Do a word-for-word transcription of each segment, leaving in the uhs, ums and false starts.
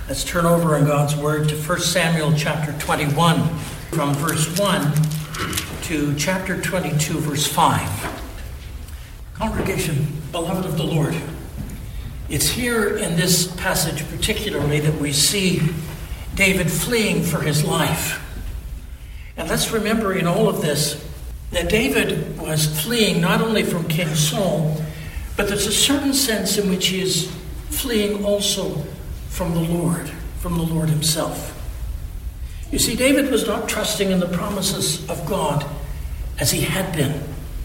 Let's turn over in God's Word to First Samuel chapter twenty-one, from verse one to chapter twenty-two, verse five. Congregation, beloved of the Lord, it's here in this passage particularly that we see David fleeing for his life. And let's remember in all of this that David was fleeing not only from King Saul, but there's a certain sense in which he is fleeing also from the Lord, from the Lord himself. You see, David was not trusting in the promises of God as he had been,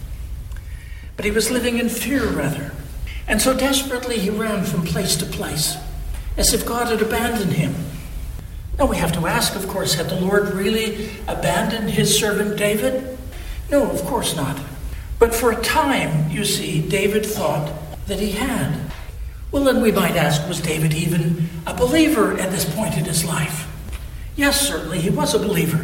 but he was living in fear rather. And so desperately he ran from place to place, as if God had abandoned him. Now we have to ask, of course, had the Lord really abandoned his servant David? No, of course not. But for a time, you see, David thought that he had. Well, then we might ask, was David even a believer at this point in his life? Yes, certainly, he was a believer.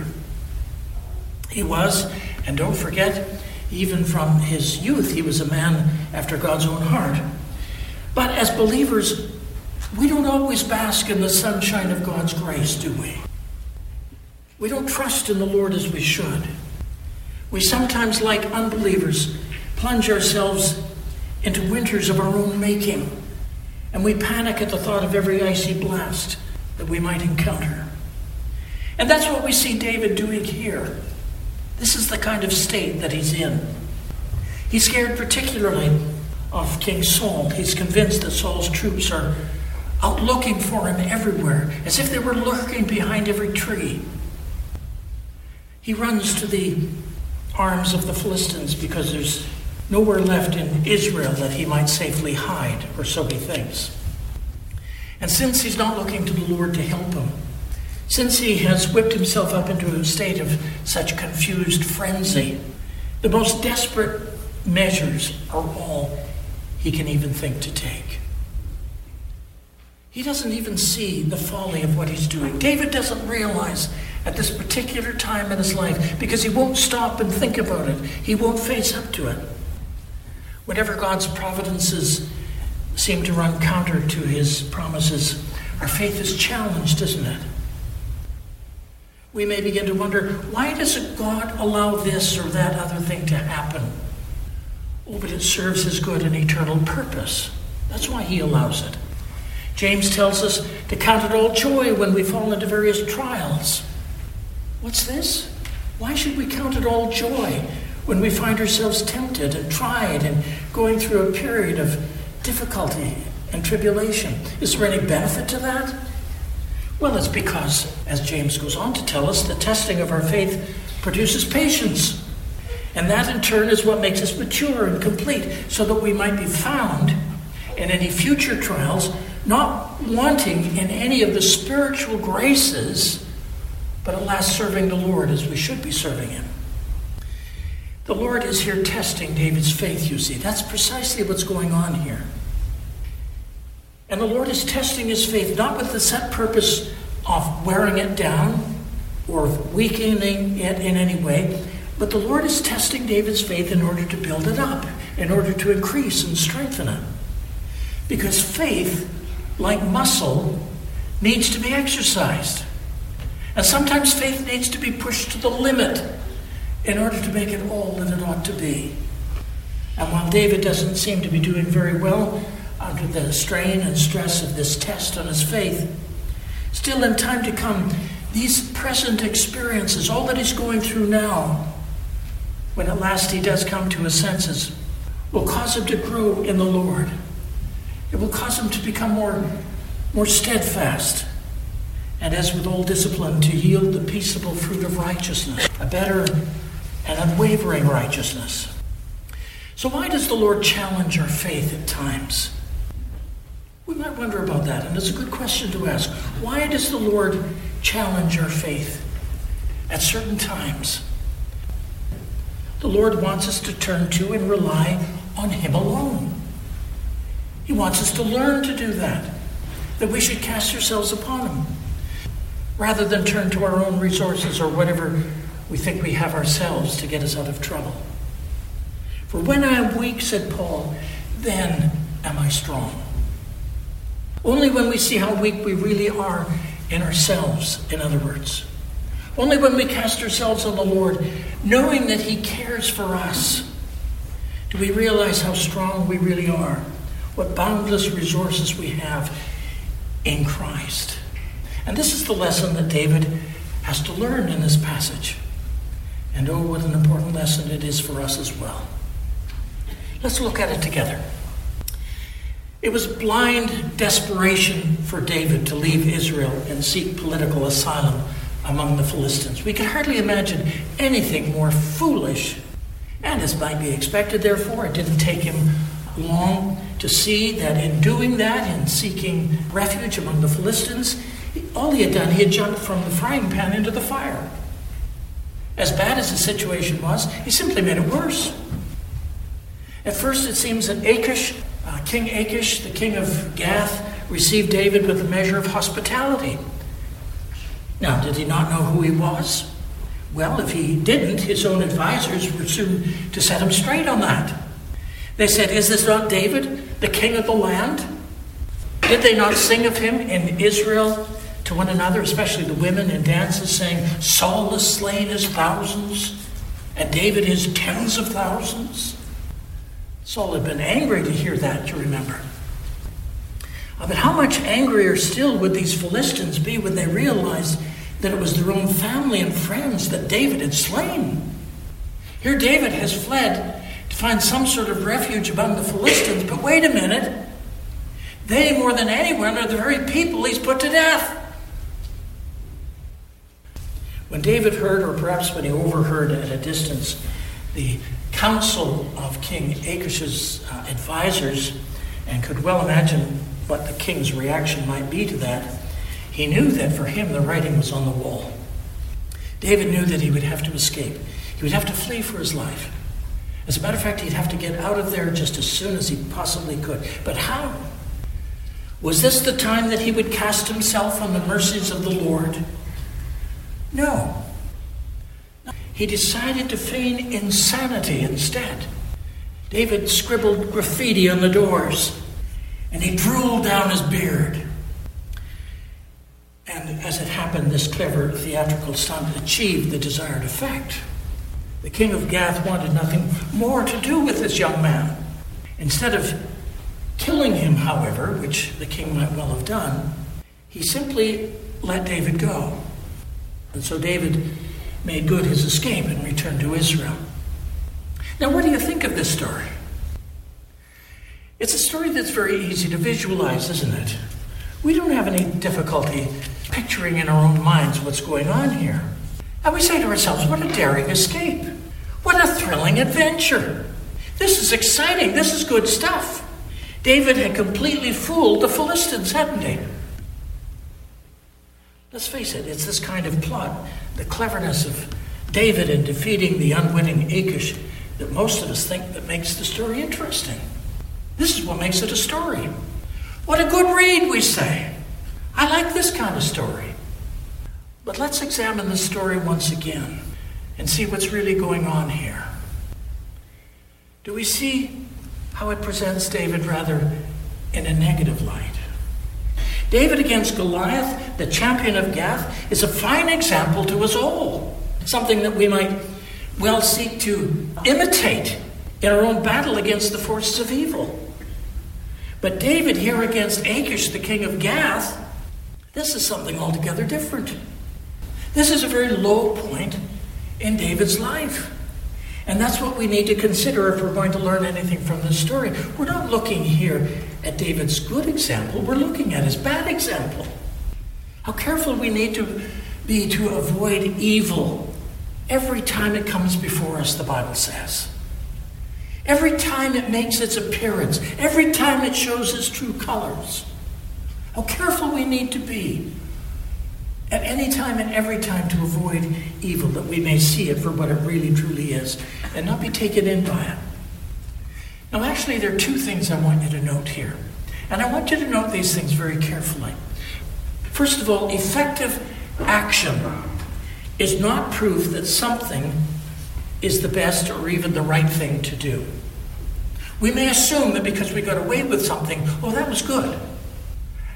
He was, and don't forget, even from his youth, he was a man after God's own heart. But as believers, we don't always bask in the sunshine of God's grace, do we? We don't trust in the Lord as we should. We sometimes, like unbelievers, plunge ourselves into winters of our own making, and we panic at the thought of every icy blast that we might encounter. And that's what we see David doing here. This is the kind of state that he's in. He's scared particularly of King Saul. He's convinced that Saul's troops are out looking for him everywhere, as if they were lurking behind every tree. He runs to the arms of the Philistines because there's nowhere left in Israel that he might safely hide, or so he thinks. And since he's not looking to the Lord to help him, since he has whipped himself up into a state of such confused frenzy, the most desperate measures are all he can even think to take. He doesn't even see the folly of what he's doing. David doesn't realize at this particular time in his life, because he won't stop and think about it. He won't face up to it. Whenever God's providences seem to run counter to his promises, our faith is challenged, isn't it? We may begin to wonder, why does God allow this or that other thing to happen? Oh, but it serves his good and eternal purpose. That's why he allows it. James tells us to count it all joy when we fall into various trials. What's this? Why should we count it all joy when we find ourselves tempted and tried and going through a period of difficulty and tribulation? Is there any benefit to that? Well, it's because, as James goes on to tell us, the testing of our faith produces patience. And that in turn is what makes us mature and complete, so that we might be found in any future trials, not wanting in any of the spiritual graces, but at last serving the Lord as we should be serving him. The Lord is here testing David's faith, you see. That's precisely what's going on here. And the Lord is testing his faith, not with the set purpose of wearing it down or weakening it in any way, but the Lord is testing David's faith in order to build it up, in order to increase and strengthen it. Because faith, like muscle, needs to be exercised. And sometimes faith needs to be pushed to the limit in order to make it all that it ought to be. And while David doesn't seem to be doing very well under the strain and stress of this test on his faith, still in time to come, these present experiences, all that he's going through now, when at last he does come to his senses, will cause him to grow in the Lord. It will cause him to become more, more steadfast, and as with all discipline, to yield the peaceable fruit of righteousness, a better and unwavering righteousness. So why does the Lord challenge our faith at times? We might wonder about that, and it's a good question to ask. Why does the Lord challenge our faith at certain times? The Lord wants us to turn to and rely on him alone. He wants us to learn to do that, that we should cast ourselves upon him, rather than turn to our own resources or whatever we think we have ourselves to get us out of trouble. For when I am weak, said Paul, then am I strong. Only when we see how weak we really are in ourselves, in other words. Only when we cast ourselves on the Lord, knowing that he cares for us, do we realize how strong we really are, what boundless resources we have in Christ. And this is the lesson that David has to learn in this passage. And oh, what an important lesson it is for us as well. Let's look at it together. It was blind desperation for David to leave Israel and seek political asylum among the Philistines. We can hardly imagine anything more foolish. And as might be expected, therefore, it didn't take him long to see that in doing that, in seeking refuge among the Philistines, all he had done, he had jumped from the frying pan into the fire. As bad as the situation was, he simply made it worse. At first, it seems that Achish, uh, King Achish, the king of Gath, received David with a measure of hospitality. Now, did he not know who he was? Well, if he didn't, his own advisors were soon to set him straight on that. They said, "Is this not David, the king of the land? Did they not sing of him in Israel to one another, especially the women in dances, saying, 'Saul has slain his thousands, and David his tens of thousands'?" Saul had been angry to hear that, you remember. But how much angrier still would these Philistines be when they realized that it was their own family and friends that David had slain? Here David has fled to find some sort of refuge among the Philistines, but wait a minute. They, more than anyone, are the very people he's put to death. When David heard, or perhaps when he overheard at a distance, the counsel of King Achish's uh, advisors, and could well imagine what the king's reaction might be to that, he knew that for him the writing was on the wall. David knew that he would have to escape. He would have to flee for his life. As a matter of fact, he'd have to get out of there just as soon as he possibly could. But how? Was this the time that he would cast himself on the mercies of the Lord? No. He decided to feign insanity instead. David scribbled graffiti on the doors, and he drooled down his beard. And as it happened, this clever theatrical stunt achieved the desired effect. The king of Gath wanted nothing more to do with this young man. Instead of killing him, however, which the king might well have done, he simply let David go. And so David made good his escape and returned to Israel. Now, what do you think of this story? It's a story that's very easy to visualize, isn't it? We don't have any difficulty picturing in our own minds what's going on here. And we say to ourselves, what a daring escape. What a thrilling adventure. This is exciting. This is good stuff. David had completely fooled the Philistines, hadn't he? Let's face it, it's this kind of plot, the cleverness of David in defeating the unwitting Achish, that most of us think that makes the story interesting. This is what makes it a story. What a good read, we say. I like this kind of story. But let's examine the story once again and see what's really going on here. Do we see how it presents David rather in a negative light? David against Goliath, the champion of Gath, is a fine example to us all. Something that we might well seek to imitate in our own battle against the forces of evil. But David here against Achish, the king of Gath, this is something altogether different. This is a very low point in David's life. And that's what we need to consider if we're going to learn anything from this story. We're not looking here at David's good example. We're looking at his bad example. How careful we need to be to avoid evil every time it comes before us, the Bible says. Every time it makes its appearance. Every time it shows its true colors. How careful we need to be at any time and every time to avoid evil, that we may see it for what it really truly is and not be taken in by it. Now, actually, there are two things I want you to note here. And I want you to note these things very carefully. First of all, effective action is not proof that something is the best or even the right thing to do. We may assume that because we got away with something, oh, that was good.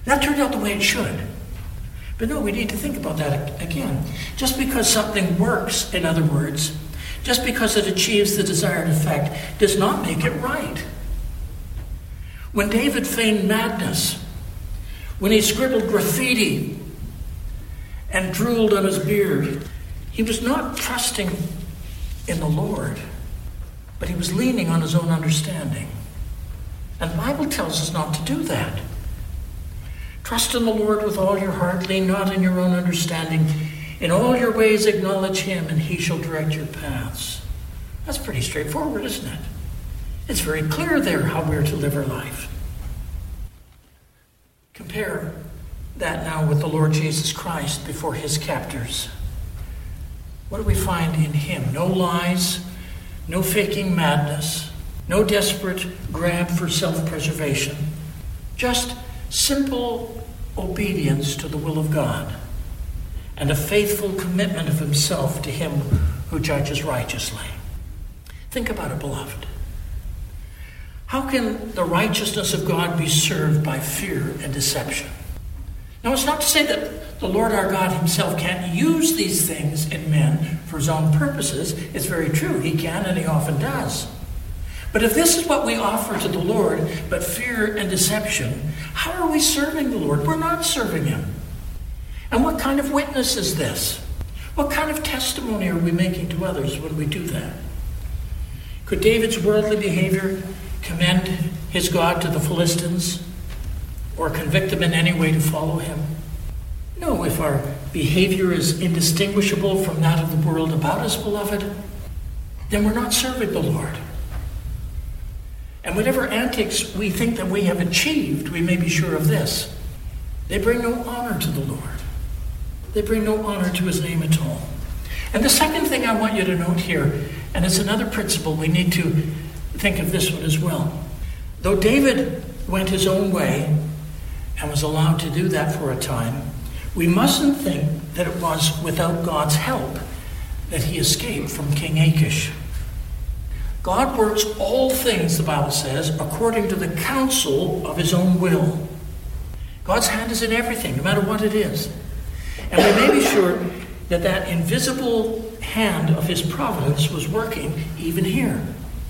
That turned out the way it should. But no, we need to think about that again. Just because something works, in other words, just because it achieves the desired effect, does not make it right. When David feigned madness, when he scribbled graffiti and drooled on his beard, he was not trusting in the Lord, but he was leaning on his own understanding. And the Bible tells us not to do that. Trust in the Lord with all your heart, lean not in your own understanding. In all your ways acknowledge him, and he shall direct your paths. That's pretty straightforward, isn't it? It's very clear there how we're to live our life. Compare that now with the Lord Jesus Christ before his captors. What do we find in him? No lies, no faking madness, no desperate grab for self-preservation. Just simple obedience to the will of God and a faithful commitment of himself to him who judges righteously. Think about it, beloved. How can the righteousness of God be served by fear and deception? Now, it's not to say that the Lord our God himself can't use these things in men for his own purposes. It's very true. He can, and he often does. But if this is what we offer to the Lord, but fear and deception, how are we serving the Lord? We're not serving him. And what kind of witness is this? What kind of testimony are we making to others when we do that? Could David's worldly behavior commend his God to the Philistines or convict them in any way to follow him? No, if our behavior is indistinguishable from that of the world about us, beloved, then we're not serving the Lord. And whatever antics we think that we have achieved, we may be sure of this: they bring no honor to the Lord. They bring no honor to his name at all. And the second thing I want you to note here, and it's another principle, we need to think of this one as well. Though David went his own way and was allowed to do that for a time, we mustn't think that it was without God's help that he escaped from King Achish. God works all things, the Bible says, according to the counsel of his own will. God's hand is in everything, no matter what it is. And we may be sure that that invisible hand of his providence was working even here.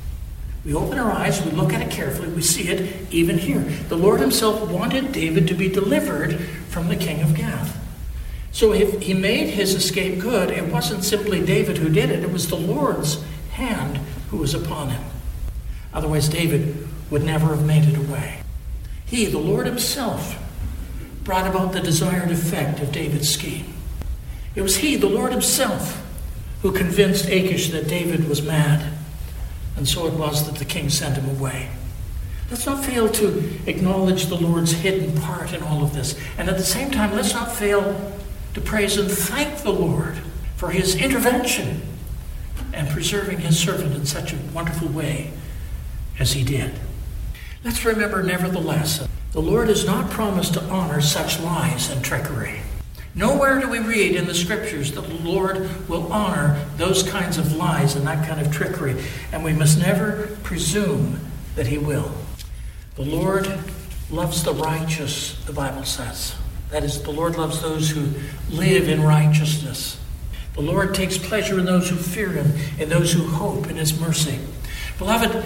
We open our eyes, we look at it carefully, we see it even here. The Lord himself wanted David to be delivered from the king of Gath. So if he made his escape good, it wasn't simply David who did it, it was the Lord's hand who was upon him. Otherwise, David would never have made it away. He, the Lord himself, brought about the desired effect of David's scheme. It was he, the Lord himself, who convinced Achish that David was mad. And so it was that the king sent him away. Let's not fail to acknowledge the Lord's hidden part in all of this. And at the same time, let's not fail to praise and thank the Lord for his intervention and preserving his servant in such a wonderful way as he did. Let's remember, nevertheless, the Lord has not promised to honor such lies and trickery. Nowhere do we read in the scriptures that the Lord will honor those kinds of lies and that kind of trickery, and we must never presume that he will. The Lord loves the righteous, the Bible says. That is, the Lord loves those who live in righteousness. The Lord takes pleasure in those who fear him, in those who hope in his mercy. Beloved,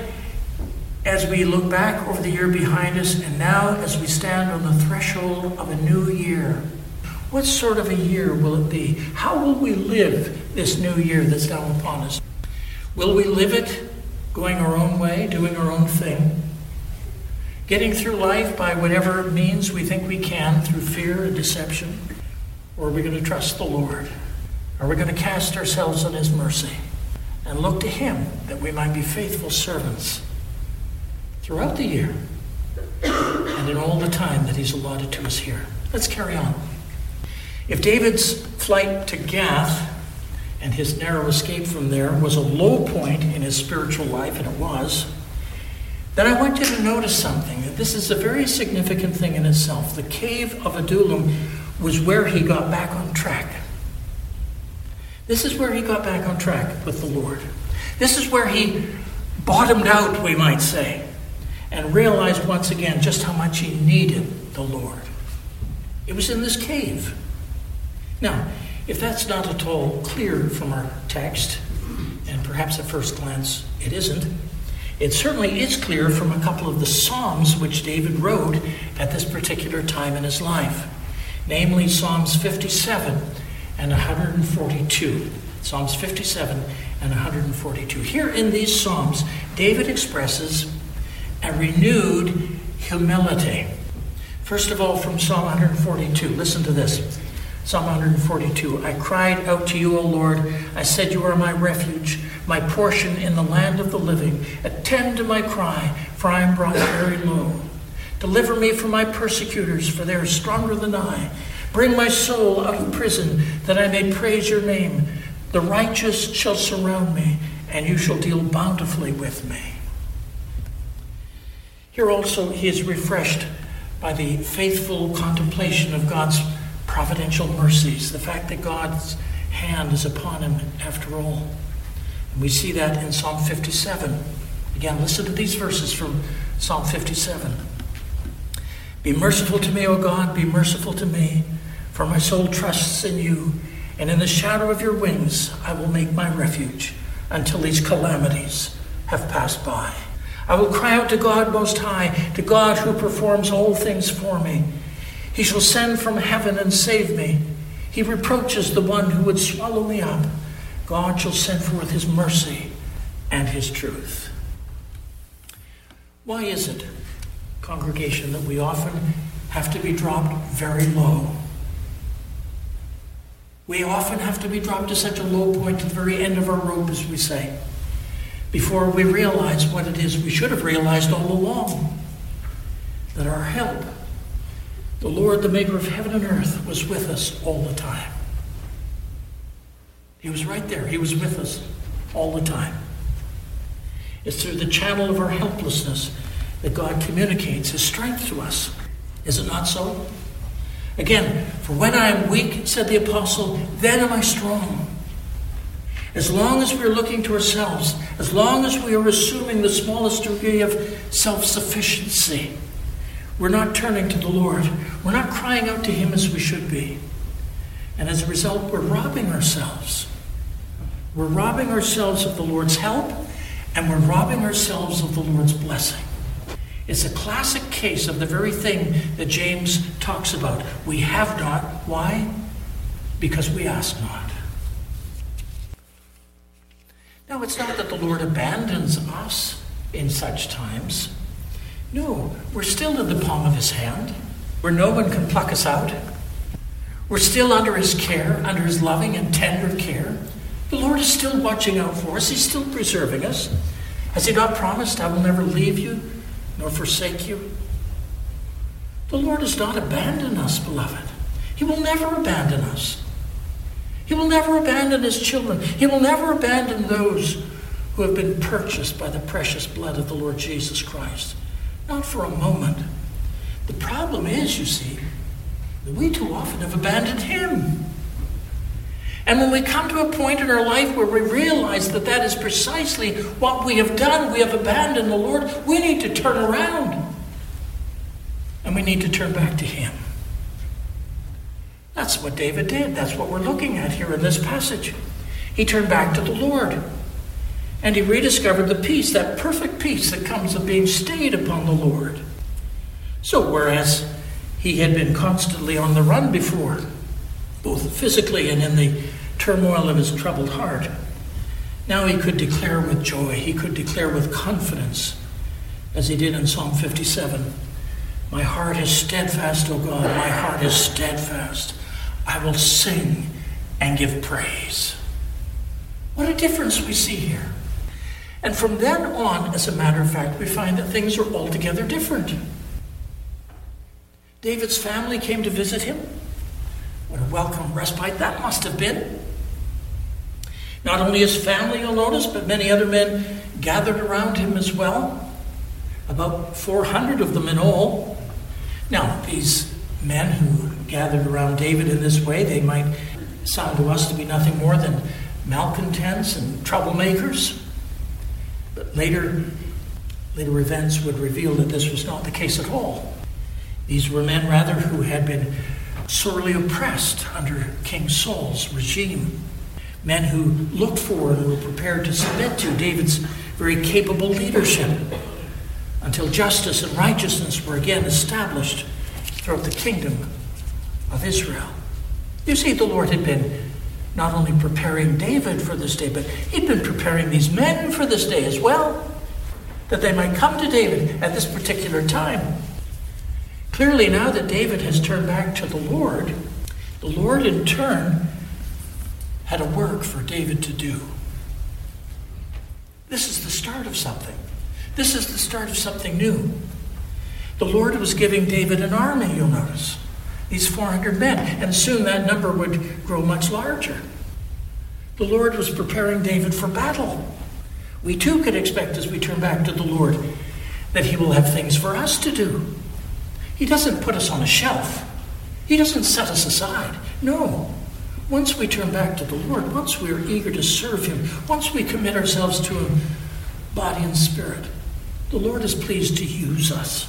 as we look back over the year behind us, and now as we stand on the threshold of a new year, what sort of a year will it be? How will we live this new year that's now upon us? Will we live it going our own way, doing our own thing, getting through life by whatever means we think we can through fear and deception? Or are we going to trust the Lord? Are we going to cast ourselves on his mercy and look to him that we might be faithful servants throughout the year and in all the time that he's allotted to us here? Let's carry on. If David's flight to Gath and his narrow escape from there was a low point in his spiritual life, and it was, then I want you to notice something. This is a very significant thing in itself. The cave of Adullam was where he got back on track. This is where he got back on track with the Lord. This is where he bottomed out, we might say, and realized once again just how much he needed the Lord. It was in this cave. Now, if that's not at all clear from our text, and perhaps at first glance it isn't, it certainly is clear from a couple of the Psalms which David wrote at this particular time in his life, namely Psalms fifty-seven and one forty-two. Psalms fifty-seven and one forty-two. Here in these Psalms, David expresses a renewed humility. First of all, from Psalm one forty-two, listen to this. Psalm one forty-two, I cried out to you, O Lord. I said, you are my refuge, my portion in the land of the living. Attend to my cry, for I am brought very low. Deliver me from my persecutors, for they are stronger than I. Bring my soul out of prison, that I may praise your name. The righteous shall surround me, and you shall deal bountifully with me. Here also he is refreshed by the faithful contemplation of God's providential mercies, the fact that God's hand is upon him after all. And we see that in Psalm fifty-seven. Again, listen to these verses from Psalm fifty-seven. Be merciful to me, O God, be merciful to me, for my soul trusts in you, and in the shadow of your wings I will make my refuge until these calamities have passed by. I will cry out to God Most High, to God who performs all things for me. He shall send from heaven and save me. He reproaches the one who would swallow me up. God shall send forth his mercy and his truth. Why is it, congregation, that we often have to be dropped very low? We often have to be dropped to such a low point at the very end of our rope, as we say, before we realize what it is we should have realized all along, that our help, the Lord, the maker of heaven and earth, was with us all the time. He was right there. He was with us all the time. It's through the channel of our helplessness that God communicates his strength to us. Is it not so? Again, for when I am weak, said the apostle, then am I strong. As long as we're looking to ourselves, as long as we are assuming the smallest degree of self-sufficiency, we're not turning to the Lord. We're not crying out to him as we should be. And as a result, we're robbing ourselves. We're robbing ourselves of the Lord's help, and we're robbing ourselves of the Lord's blessing. It's a classic case of the very thing that James talks about. We have not. Why? Because we ask not. Now, it's not that the Lord abandons us in such times. No, we're still in the palm of his hand, where no one can pluck us out. We're still under his care, under his loving and tender care. The Lord is still watching out for us. He's still preserving us. Has he not promised, I will never leave you nor forsake you? The Lord has not abandoned us, beloved. He will never abandon us. He will never abandon his children. He will never abandon those who have been purchased by the precious blood of the Lord Jesus Christ. Not for a moment. The problem is, you see, that we too often have abandoned him. And when we come to a point in our life where we realize that that is precisely what we have done, we have abandoned the Lord, we need to turn around. And we need to turn back to him. That's what David did. That's what we're looking at here in this passage. He turned back to the Lord. And he rediscovered the peace, that perfect peace that comes of being stayed upon the Lord. So whereas he had been constantly on the run before, both physically and in the turmoil of his troubled heart, now he could declare with joy, he could declare with confidence, as he did in Psalm fifty-seven, my heart is steadfast, O God, my heart is steadfast. I will sing and give praise. What a difference we see here. And from then on, as a matter of fact, we find that things are altogether different. David's family came to visit him. What a welcome respite that must have been. Not only his family, you'll notice, but many other men gathered around him as well. About four hundred of them in all. Now, these men who gathered around David in this way, they might sound to us to be nothing more than malcontents and troublemakers. But later, later events would reveal that this was not the case at all. These were men, rather, who had been sorely oppressed under King Saul's regime. Men who looked for and were prepared to submit to David's very capable leadership until justice and righteousness were again established throughout the kingdom of Israel. You see, the Lord had been not only preparing David for this day, but he'd been preparing these men for this day as well, that they might come to David at this particular time. Clearly, now that David has turned back to the Lord, the Lord in turn had a work for David to do. This is the start of something. This is the start of something new. The Lord was giving David an army, you'll notice. These four hundred men, and soon that number would grow much larger. The Lord was preparing David for battle. We too could expect as we turn back to the Lord that he will have things for us to do. He doesn't put us on a shelf. He doesn't set us aside. No. Once we turn back to the Lord, once we are eager to serve him, once we commit ourselves to him, body and spirit, the Lord is pleased to use us.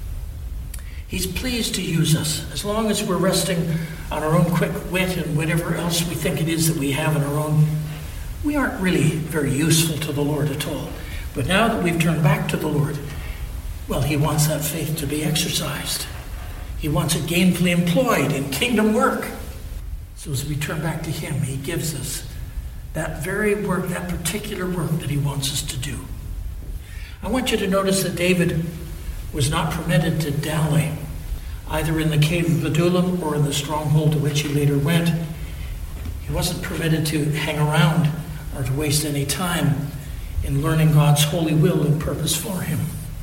He's pleased to use us as long as we're resting on our own quick wit and whatever else we think it is that we have in our own. We aren't really very useful to the Lord at all. But now that we've turned back to the Lord, well, he wants that faith to be exercised. He wants it gainfully employed in kingdom work. So as we turn back to him, he gives us that very work, that particular work that he wants us to do. I want you to notice that David was not permitted to dally, either in the cave of Adullam or in the stronghold to which he later went. He wasn't permitted to hang around or to waste any time in learning God's holy will and purpose for him.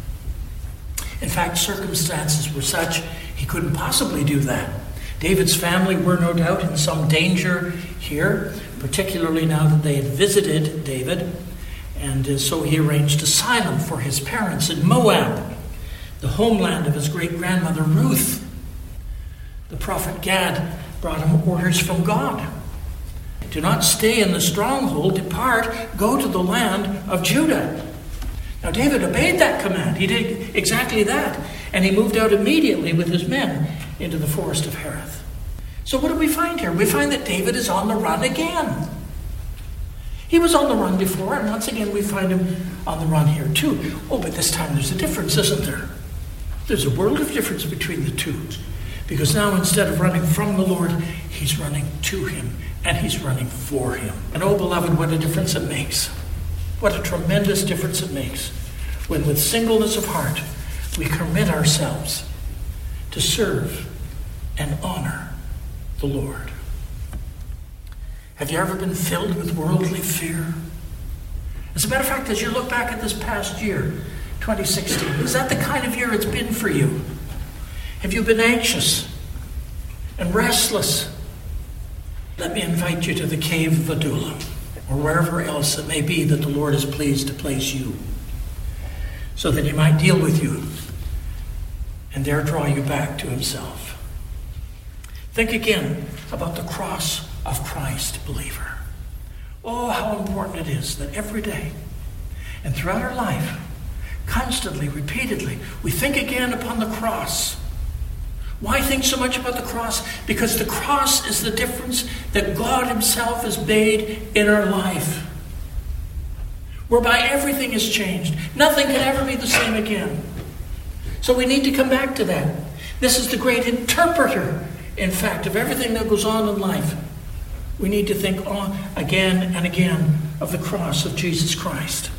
In fact, circumstances were such he couldn't possibly do that. David's family were no doubt in some danger here, particularly now that they had visited David, and so he arranged asylum for his parents in Moab, the homeland of his great-grandmother Ruth. The prophet Gad brought him orders from God. Do not stay in the stronghold, depart, go to the land of Judah. Now David obeyed that command. He did exactly that. And he moved out immediately with his men into the forest of Hereth. So what do we find here? We find that David is on the run again. He was on the run before, and once again we find him on the run here too. Oh, but this time there's a difference, isn't there? There's a world of difference between the two. Because now instead of running from the Lord, he's running to him, and he's running for him. And oh, beloved, what a difference it makes. What a tremendous difference it makes when with singleness of heart we commit ourselves to serve and honor the Lord. Have you ever been filled with worldly fear? As a matter of fact, as you look back at this past year, twenty sixteen, is that the kind of year it's been for you? Have you been anxious and restless? Let me invite you to the cave of Adullam, or wherever else it may be that the Lord is pleased to place you, so that he might deal with you and there draw you back to himself. Think again about the cross of Christ, believer. Oh, how important it is that every day and throughout our life, constantly, repeatedly, we think again upon the cross. Why think so much about the cross? Because the cross is the difference that God himself has made in our life, whereby everything is changed. Nothing can ever be the same again. So we need to come back to that. This is the great interpreter, in fact, of everything that goes on in life. We need to think on again and again of the cross of Jesus Christ.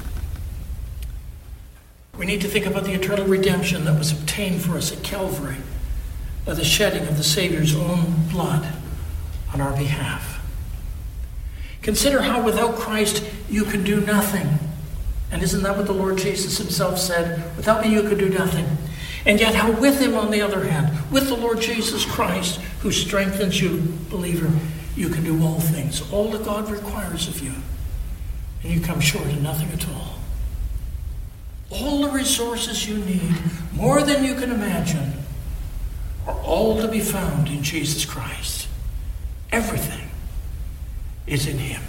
We need to think about the eternal redemption that was obtained for us at Calvary by the shedding of the Savior's own blood on our behalf. Consider how without Christ you can do nothing. And isn't that what the Lord Jesus himself said? Without me you could do nothing. And yet how with him, on the other hand, with the Lord Jesus Christ, who strengthens you, believer, you can do all things, all that God requires of you. And you come short of nothing at all. All the resources you need, more than you can imagine, are all to be found in Jesus Christ. Everything is in him.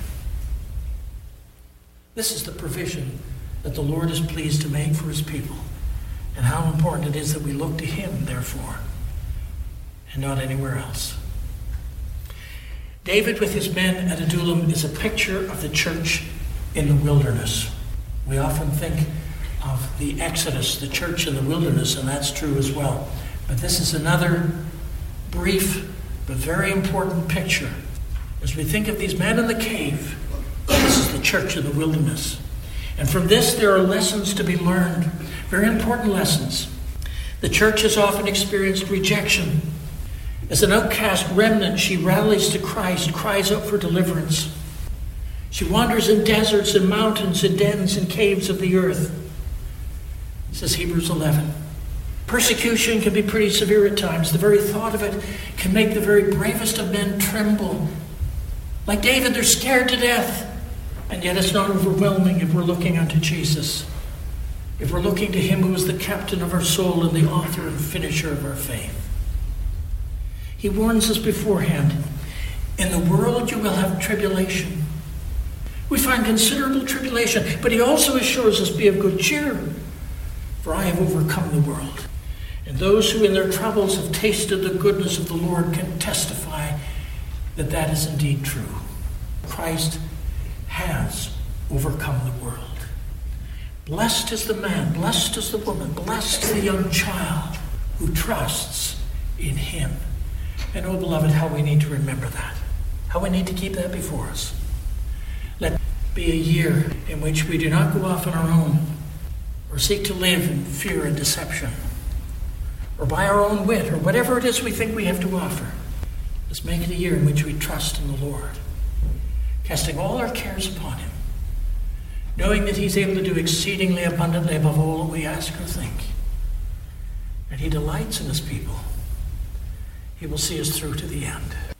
This is the provision that the Lord is pleased to make for his people. And how important it is that we look to him, therefore, and not anywhere else. David with his men at Adullam is a picture of the church in the wilderness. We often think of the Exodus, the church in the wilderness, and that's true as well. But this is another brief but very important picture. As we think of these men in the cave, this is the church in the wilderness. And from this there are lessons to be learned, very important lessons. The church has often experienced rejection. As an outcast remnant, she rallies to Christ, cries out for deliverance. She wanders in deserts and mountains and dens and caves of the earth, says Hebrews eleven. Persecution can be pretty severe at times. The very thought of it can make the very bravest of men tremble. Like David, they're scared to death. And yet it's not overwhelming if we're looking unto Jesus. If we're looking to him who is the captain of our soul and the author and finisher of our faith. He warns us beforehand, in the world you will have tribulation. We find considerable tribulation, but he also assures us, be of good cheer, for I have overcome the world. And those who in their troubles have tasted the goodness of the Lord can testify that that is indeed true. Christ has overcome the world. Blessed is the man, blessed is the woman, blessed the young child who trusts in him. And oh, beloved, how we need to remember that. How we need to keep that before us. Let it be a year in which we do not go off on our own or seek to live in fear and deception or by our own wit or whatever it is we think we have to offer. Let's make it a year in which we trust in the Lord, casting all our cares upon him, knowing that he's able to do exceedingly abundantly above all that we ask or think. And he delights in his people. He will see us through to the end.